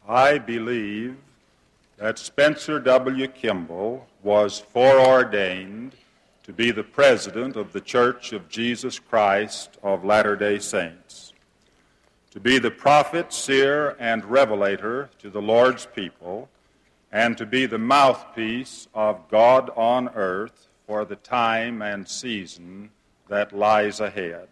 I believe that Spencer W. Kimball was foreordained to be the president of the Church of Jesus Christ of Latter-day Saints, to be the prophet, seer, and revelator to the Lord's people, and to be the mouthpiece of God on earth for the time and season that lies ahead.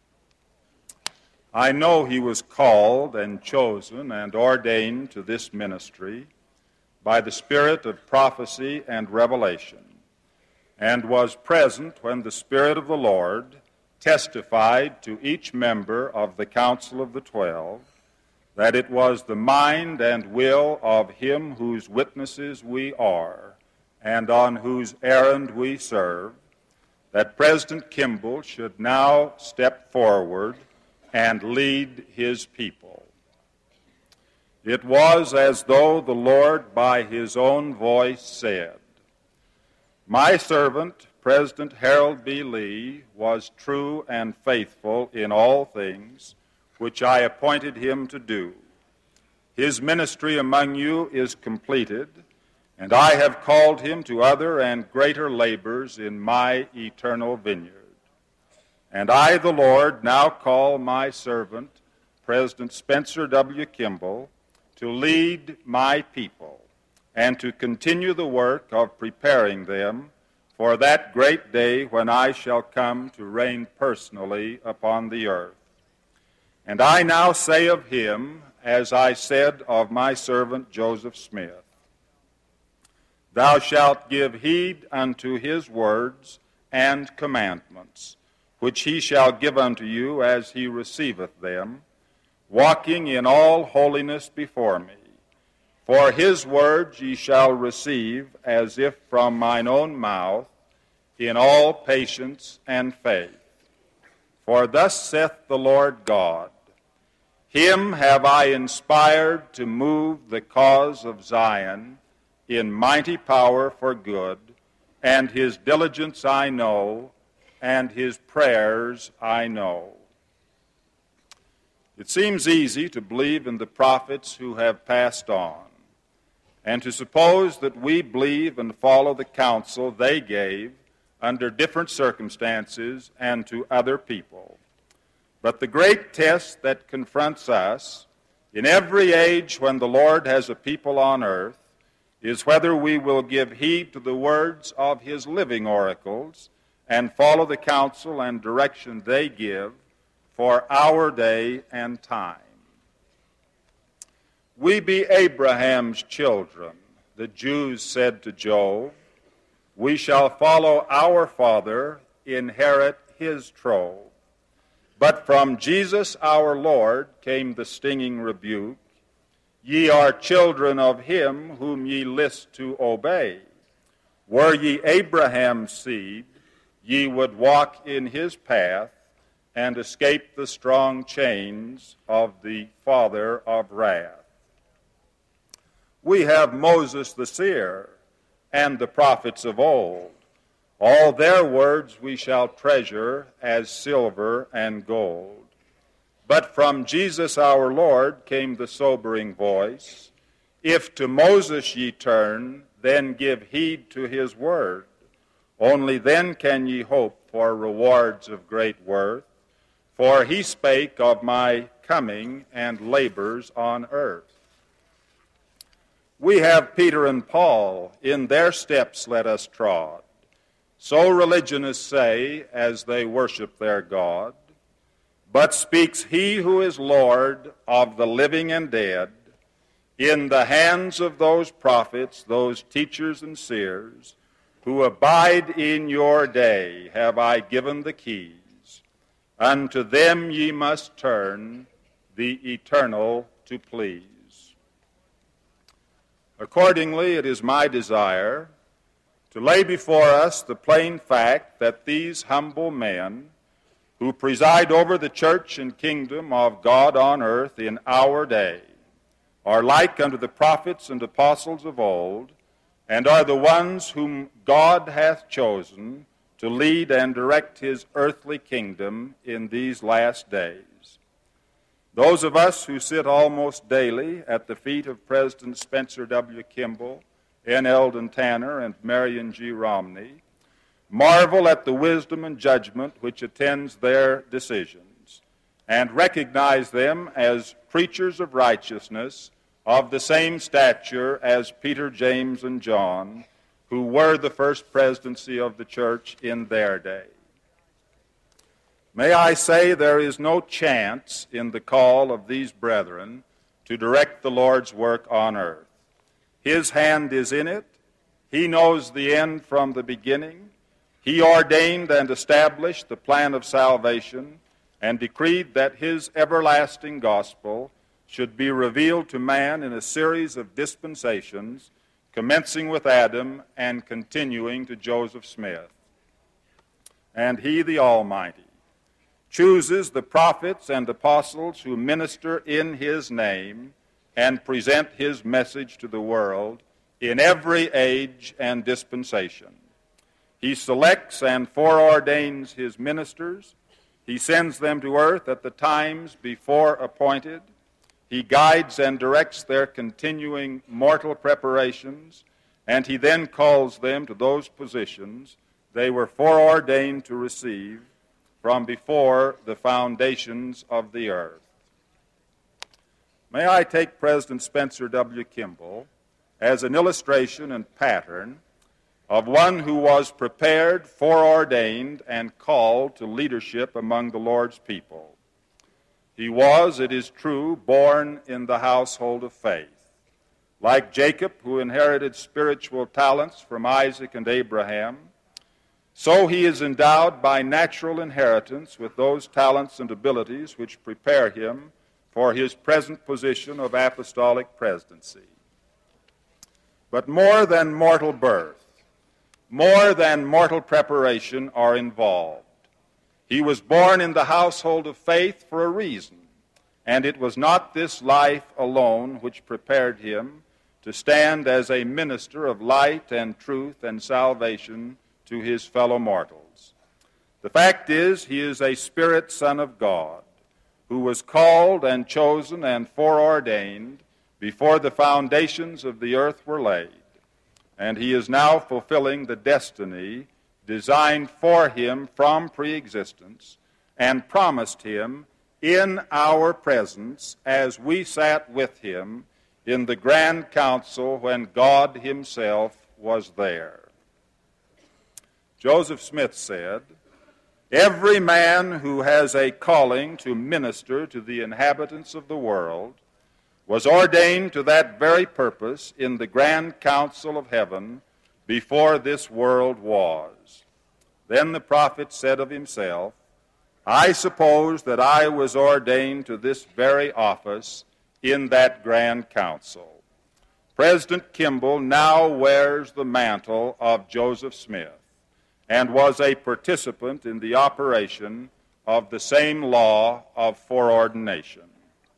I know he was called and chosen and ordained to this ministry by the spirit of prophecy and revelation, and was present when the Spirit of the Lord testified to each member of the Council of the 12 that it was the mind and will of him whose witnesses we are and on whose errand we serve, that President Kimball should now step forward and lead his people. It was as though the Lord by his own voice said, "My servant, President Harold B. Lee, was true and faithful in all things which I appointed him to do. His ministry among you is completed, and I have called him to other and greater labors in my eternal vineyard. And I, the Lord, now call my servant, President Spencer W. Kimball, to lead my people and to continue the work of preparing them for that great day when I shall come to reign personally upon the earth. And I now say of him, as I said of my servant Joseph Smith, Thou shalt give heed unto his words and commandments, which he shall give unto you as he receiveth them, walking in all holiness before me. For his words ye shall receive as if from mine own mouth, in all patience and faith. For thus saith the Lord God, Him have I inspired to move the cause of Zion in mighty power for good, and his diligence I know, and his prayers I know." It seems easy to believe in the prophets who have passed on, and to suppose that we believe and follow the counsel they gave under different circumstances and to other people. But the great test that confronts us in every age when the Lord has a people on earth is whether we will give heed to the words of his living oracles and follow the counsel and direction they give for our day and time. "We be Abraham's children," the Jews said to Job. "We shall follow our father, inherit his trove." But from Jesus our Lord came the stinging rebuke, "Ye are children of him whom ye list to obey. Were ye Abraham's seed, ye would walk in his path and escape the strong chains of the father of wrath." We have Moses the seer and the prophets of old. All their words we shall treasure as silver and gold. But from Jesus our Lord came the sobering voice, "If to Moses ye turn, then give heed to his word. Only then can ye hope for rewards of great worth. For he spake of my coming and labors on earth." We have Peter and Paul, "In their steps let us trod." So religionists say as they worship their God. But speaks he who is Lord of the living and dead, in the hands of those prophets, those teachers and seers, who abide in your day, have I given the keys. Unto them ye must turn, the eternal to please. Accordingly, it is my desire to lay before us the plain fact that these humble men, who preside over the church and kingdom of God on earth in our day, are like unto the prophets and apostles of old, and are the ones whom God hath chosen to lead and direct his earthly kingdom in these last days. Those of us who sit almost daily at the feet of President Spencer W. Kimball, N. Eldon Tanner, and Marion G. Romney marvel at the wisdom and judgment which attends their decisions, and recognize them as preachers of righteousness of the same stature as Peter, James, and John, who were the first presidency of the church in their day. May I say there is no chance in the call of these brethren to direct the Lord's work on earth. His hand is in it. He knows the end from the beginning. He ordained and established the plan of salvation and decreed that his everlasting gospel should be revealed to man in a series of dispensations, commencing with Adam and continuing to Joseph Smith. And he, the Almighty, chooses the prophets and apostles who minister in his name and present his message to the world in every age and dispensation. He selects and foreordains his ministers. He sends them to earth at the times before appointed. He guides and directs their continuing mortal preparations, and he then calls them to those positions they were foreordained to receive from before the foundations of the earth. May I take President Spencer W. Kimball as an illustration and pattern of one who was prepared, foreordained, and called to leadership among the Lord's people. He was, it is true, born in the household of faith. Like Jacob, who inherited spiritual talents from Isaac and Abraham, so he is endowed by natural inheritance with those talents and abilities which prepare him for his present position of apostolic presidency. But more than mortal birth, more than mortal preparation are involved. He was born in the household of faith for a reason, and it was not this life alone which prepared him to stand as a minister of light and truth and salvation to his fellow mortals. The fact is, he is a spirit son of God, who was called and chosen and foreordained before the foundations of the earth were laid, and he is now fulfilling the destiny designed for him from pre-existence and promised him in our presence as we sat with him in the grand council when God himself was there. Joseph Smith said, "Every man who has a calling to minister to the inhabitants of the world was ordained to that very purpose in the grand council of heaven before this world was." Then the prophet said of himself, "I suppose that I was ordained to this very office in that grand council." President Kimball now wears the mantle of Joseph Smith and was a participant in the operation of the same law of foreordination.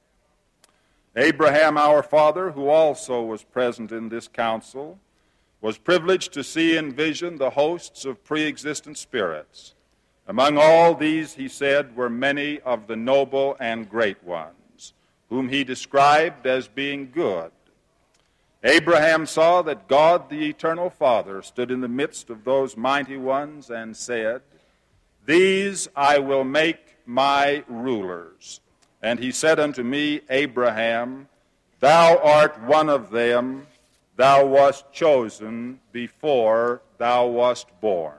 Abraham, our father, who also was present in this council, was privileged to see in vision the hosts of pre-existent spirits. Among all these, he said, were many of the noble and great ones, whom he described as being good. Abraham saw that God, the eternal Father, stood in the midst of those mighty ones and said, "These I will make my rulers." And he said unto me, "Abraham, thou art one of them. Thou wast chosen before thou wast born."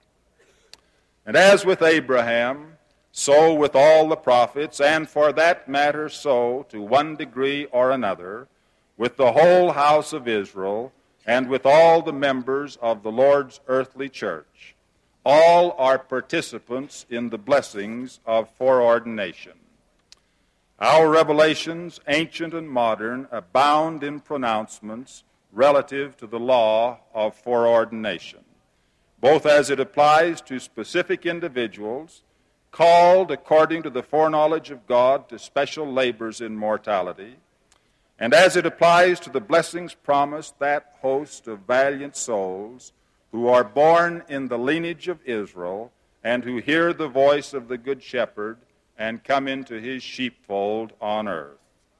And as with Abraham, so with all the prophets, and for that matter so, to one degree or another, with the whole house of Israel, and with all the members of the Lord's earthly church, all are participants in the blessings of foreordination. Our revelations, ancient and modern, abound in pronouncements relative to the law of foreordination, both as it applies to specific individuals called according to the foreknowledge of God to special labors in mortality, and as it applies to the blessings promised that host of valiant souls who are born in the lineage of Israel and who hear the voice of the Good Shepherd and come into his sheepfold on earth.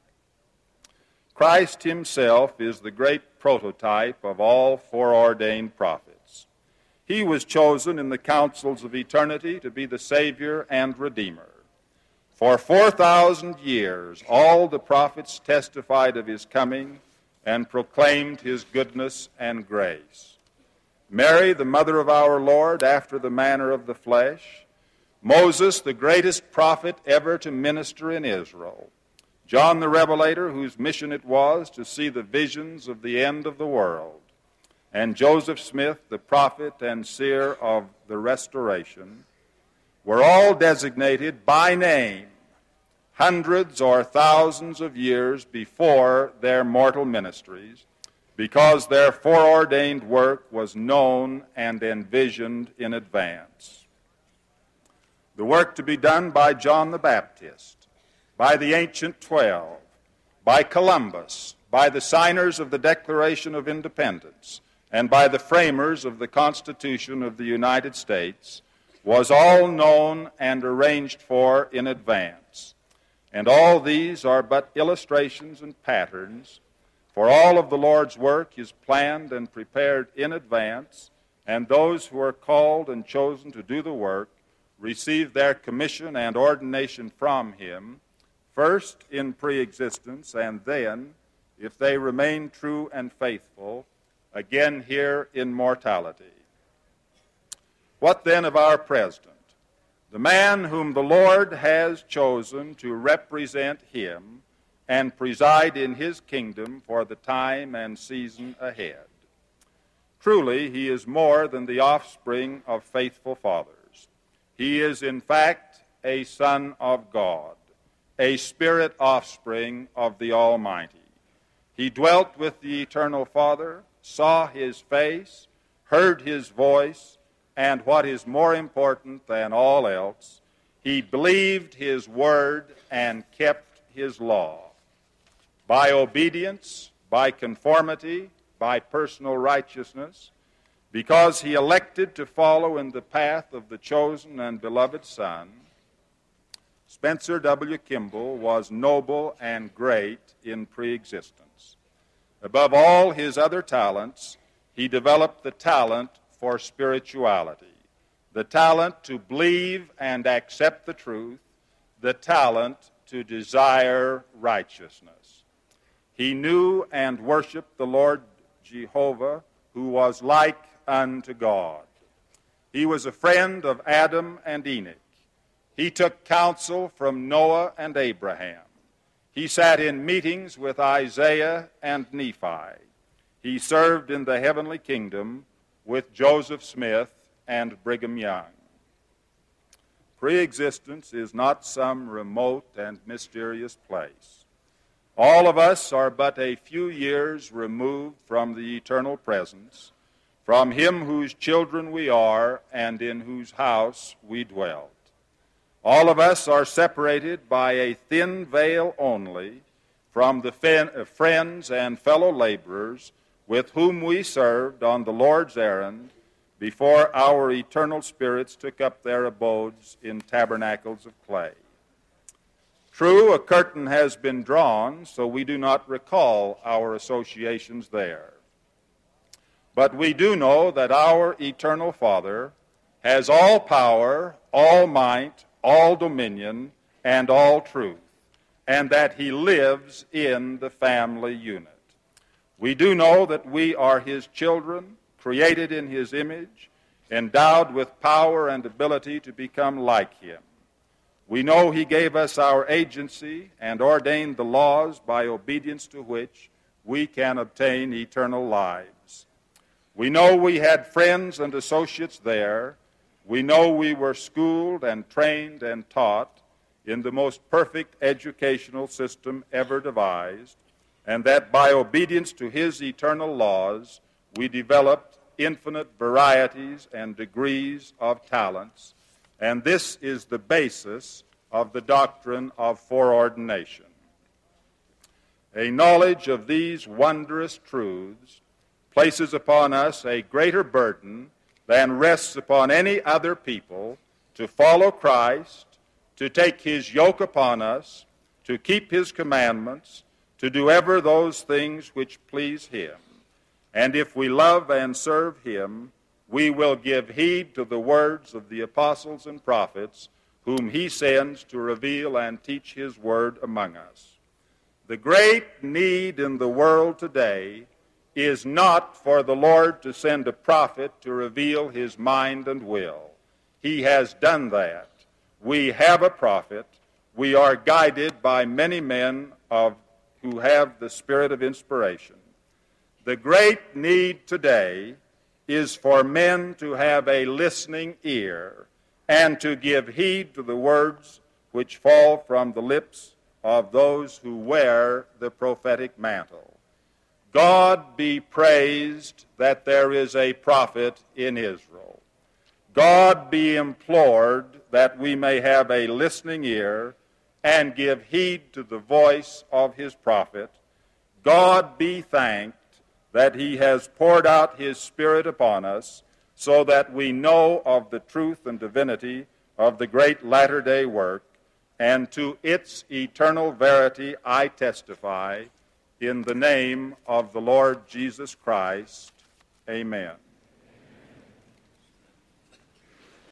Christ himself is the great prototype of all foreordained prophets. He was chosen in the councils of eternity to be the Savior and Redeemer. For 4,000 years, all the prophets testified of his coming and proclaimed his goodness and grace. Mary, the mother of our Lord, after the manner of the flesh. Moses, the greatest prophet ever to minister in Israel. John the Revelator, whose mission it was to see the visions of the end of the world. And Joseph Smith, the prophet and seer of the restoration, were all designated by name hundreds or thousands of years before their mortal ministries, because their foreordained work was known and envisioned in advance. The work to be done by John the Baptist, by the ancient 12, by Columbus, by the signers of the Declaration of Independence, and by the framers of the Constitution of the United States, was all known and arranged for in advance. And all these are but illustrations and patterns, for all of the Lord's work is planned and prepared in advance, and those who are called and chosen to do the work receive their commission and ordination from him, first in pre-existence, and then, if they remain true and faithful, again here in mortality. What then of our President? The man whom the Lord has chosen to represent him and preside in his kingdom for the time and season ahead. Truly, he is more than the offspring of faithful fathers. He is, in fact, a son of God, a spirit offspring of the Almighty. He dwelt with the eternal Father, saw his face, heard his voice, and what is more important than all else, he believed his word and kept his law. By obedience, by conformity, by personal righteousness, because he elected to follow in the path of the chosen and beloved Son, Spencer W. Kimball was noble and great in pre-existence. Above all his other talents, he developed the talent for spirituality, the talent to believe and accept the truth, the talent to desire righteousness. He knew and worshiped the Lord Jehovah, who was like unto God. He was a friend of Adam and Enoch. He took counsel from Noah and Abraham. He sat in meetings with Isaiah and Nephi. He served in the heavenly kingdom with Joseph Smith and Brigham Young. Pre-existence is not some remote and mysterious place. All of us are but a few years removed from the eternal presence, from him whose children we are and in whose house we dwelt. All of us are separated by a thin veil only from the friends and fellow laborers with whom we served on the Lord's errand before our eternal spirits took up their abodes in tabernacles of clay. True, a curtain has been drawn, so we do not recall our associations there. But we do know that our eternal Father has all power, all might, all dominion, and all truth, and that he lives in the family unit. We do know that we are his children, created in his image, endowed with power and ability to become like him. We know he gave us our agency and ordained the laws by obedience to which we can obtain eternal lives. We know we had friends and associates there. We know we were schooled and trained and taught in the most perfect educational system ever devised, and that by obedience to his eternal laws, we developed infinite varieties and degrees of talents, and this is the basis of the doctrine of foreordination. A knowledge of these wondrous truths places upon us a greater burden than rests upon any other people to follow Christ, to take his yoke upon us, to keep his commandments, to do ever those things which please him. And if we love and serve him, we will give heed to the words of the apostles and prophets, whom he sends to reveal and teach his word among us. The great need in the world today is not for the Lord to send a prophet to reveal his mind and will. He has done that. We have a prophet. We are guided by many men who have the spirit of inspiration. The great need today is for men to have a listening ear and to give heed to the words which fall from the lips of those who wear the prophetic mantle. God be praised that there is a prophet in Israel. God be implored that we may have a listening ear and give heed to the voice of his prophet. God be thanked that he has poured out his Spirit upon us so that we know of the truth and divinity of the great latter-day work, and to its eternal verity I testify in the name of the Lord Jesus Christ. Amen.